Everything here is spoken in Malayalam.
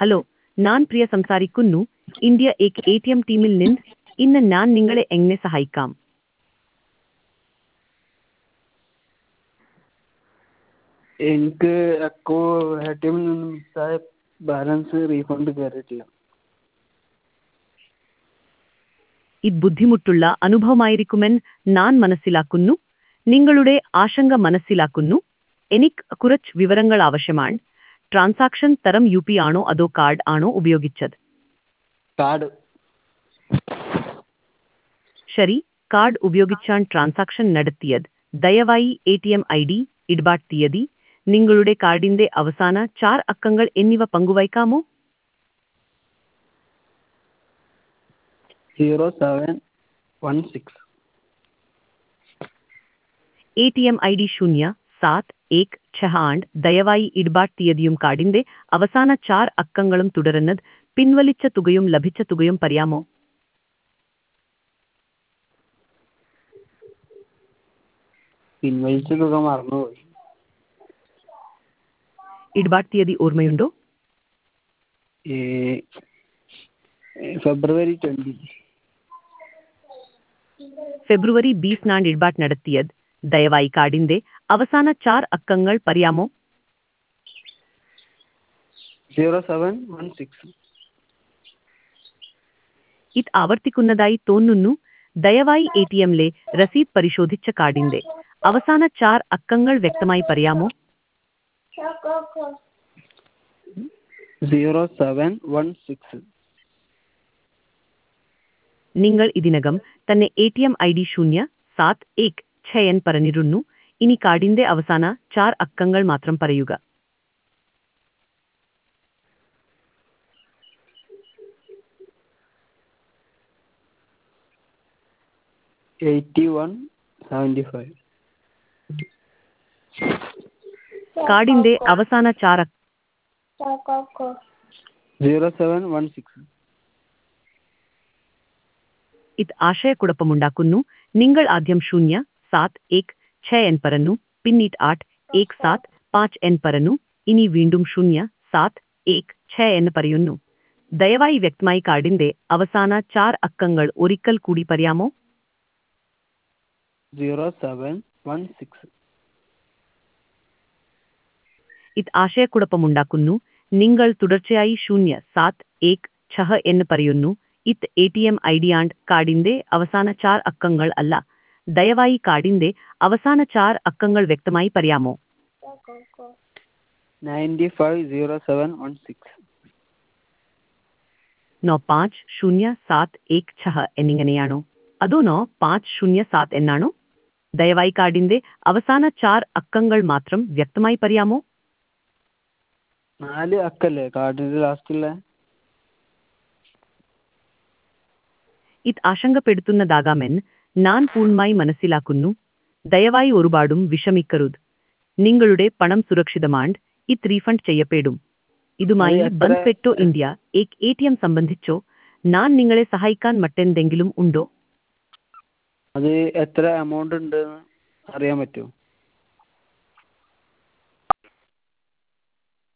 ഹലോ, ഞാൻ പ്രിയ സംസാരിക്കുന്നു. ഇന്ത്യ എക് എ ടി എം ടീമിൽ നിന്ന്. ഇന്ന് ഞാൻ നിങ്ങളെ എങ്ങനെ സഹായിക്കാം? എനിക്ക് ATM ൽ നിന്ന് മിസ്സായ ബാലൻസ് റീഫണ്ട് കയറിയിട്ടില്ല. ഇത് ബുദ്ധിമുട്ടുള്ള അനുഭവമായിരിക്കുമെന്ന് ഞാൻ മനസ്സിലാക്കുന്നു. നിങ്ങളുടെ ആശങ്ക മനസ്സിലാക്കുന്നു. എനിക്ക് കുറച്ച് വിവരങ്ങൾ ആവശ്യമാണ്. ട്രാൻസാക്ഷൻ തരം UPI ആണോ അതോ കാർഡ് ആണോ ഉപയോഗിച്ചത്? കാർഡ്. ശരി, കാർഡ് ഉപയോഗിച്ചാണ് ട്രാൻസാക്ഷൻ നടത്തിയത്. ദയവായി ATM ID, ഇടപാട് തീയതി, നിങ്ങളുടെ കാർഡിന്റെ അവസാന 4 അക്കങ്ങൾ എന്നിവ പങ്കുവയ്ക്കാമോ? 0716. ATM ID 0716. ദയവായി ഇടപാട് തീയതിയും കാർഡിന്റെ അവസാന 4 അക്കങ്ങളും തുടരുന്നത് പിൻവലിച്ച തുകയും ലഭിച്ച തുകയും പറയാമോ? പിൻവലിച്ച തുക മറന്നുപോയി. ഇടപാട് തീയതി ഓർമ്മയുണ്ടോ? ഫെബ്രുവരി 20. ഫെബ്രുവരി 20 ഇടപാട് നടത്തിയത്. ദയവായി കാർഡിന്റെ അവസാന 4 അക്കങ്ങൾ പറയാമോ? 0716. ഇത് ആവർത്തിക്കുന്നതായി തോന്നുന്നു. ദയവായി ATMലെ രസീത് പരിശോധിച്ച കാർഡിന്റെ അവസാന 4 അക്കങ്ങൾ വ്യക്തമായി പറയാമോ? 0716. നിങ്ങൾ ഇതിനകം തന്നെ ATM ID 0716 പറഞ്ഞിരുന്നു. ഇനി കാർഡിന്റെ അവസാന 4 അക്കങ്ങൾ മാത്രം പറയുക. 8175. കാർഡിന്റെ അവസാന 4 0716. ഇത് ആശയക്കുഴപ്പമുണ്ടാക്കുന്നു. നിങ്ങൾ ആദ്യം 076 പറഞ്ഞു, പിന്നീട് 8175 പറഞ്ഞു, ഇനി വീണ്ടും 076 പറയുന്നു. ദയവായി വ്യക്തമായി കാർഡിന്റെ അവസാന 4 അക്കങ്ങൾ ഒരിക്കൽ കൂടി പറയാമോ? 0716. ഇത് ആശയക്കുഴപ്പമുണ്ടാക്കുന്നു. നിങ്ങൾ തുടർച്ചയായി 076 പറയുന്നു. ഇത് ATM ID ആൻഡ് കാർഡിന്റെ അവസാന 4 അക്കങ്ങൾ അല്ല. ദയവായി കാർഡിന്റെ അവസാന 4 അക്കങ്ങൾ വ്യക്തമായി പറയാമോ? 950716. 95016 എന്നിങ്ങനെയാണോ അതോ 9507 എന്നാണോ? ദയവായി കാർഡിന്റെ അവസാന 4 അക്കങ്ങൾ മാത്രം വ്യക്തമായി പറയാമോ? 4 അക്കല്ലേ കാർഡിന്റെ ലാസ്റ്റുള്ള? ഇത് ആശങ്കപ്പെടുത്തുന്നതാകാമെന്ന് ഞാൻ പൂർണ്ണമായി മനസ്സിലാക്കുന്നു. ദയവായി ഒരുപാടും വിഷമിക്കരുത്. നിങ്ങളുടെ പണം സുരക്ഷിതമാണ്. ഇത് റീഫണ്ട് ചെയ്യപ്പെടും. ഇതുമായി ബന്ധപ്പെട്ടോ ഇന്ത്യ എക് ATM സംബന്ധിച്ചോ ഞാൻ നിങ്ങളെ സഹായിക്കാൻ മറ്റെന്തെങ്കിലും ഉണ്ടോ? അത് എത്ര എമൗണ്ട് ഉണ്ടെന്ന് അറിയാൻ പറ്റുമോ?